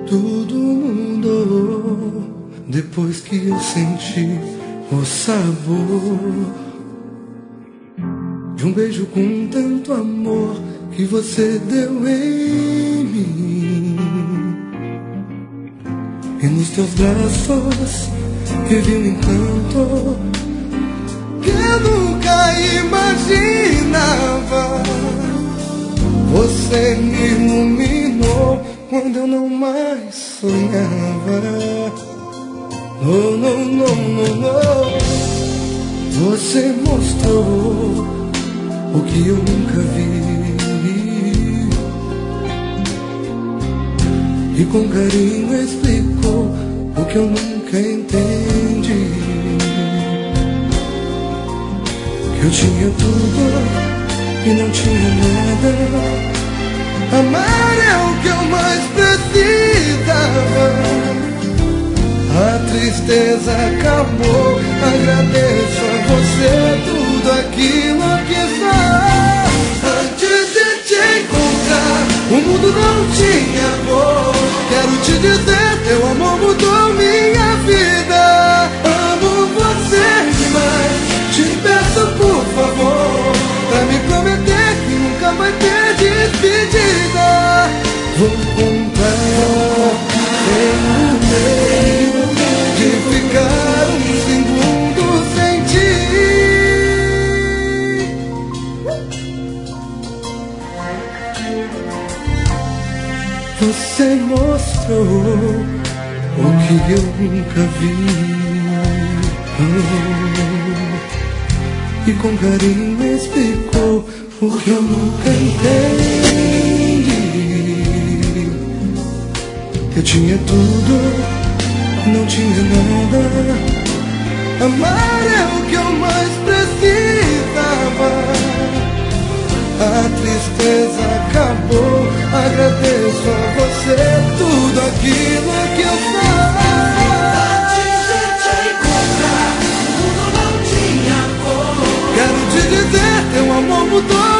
Tudo mudou depois que eu senti o sabor de um beijo com tanto amor que você deu em mim. E nos teus braços vivi um encanto que eu nunca imaginava. Você me iluminou quando eu não mais sonhava. Oh, não, não, não, não. Você mostrou o que eu nunca vi e com carinho explicou o que eu nunca entendi. Que eu tinha tudo e não tinha nada. Amar é o que eu mais precisava. A tristeza acabou. Agradeço a você tudo aquilo que sou. Antes de te encontrar, o mundo não tinha cor. Quero te dizer, teu amor mudou minha vida. Amo você demais. Te peço por favor, pra me prometer que nunca vai ter despedida. Vou contar em um meio de ficar um segundo sem ti. Você mostrou o que eu nunca vi. E com carinho explicou o que eu nunca entendi. Eu tinha tudo, não tinha nada. Amar é o que eu mais precisava. A tristeza acabou. Agradeço a você tudo aquilo que eu faço. Quero te dizer, teu amor mudou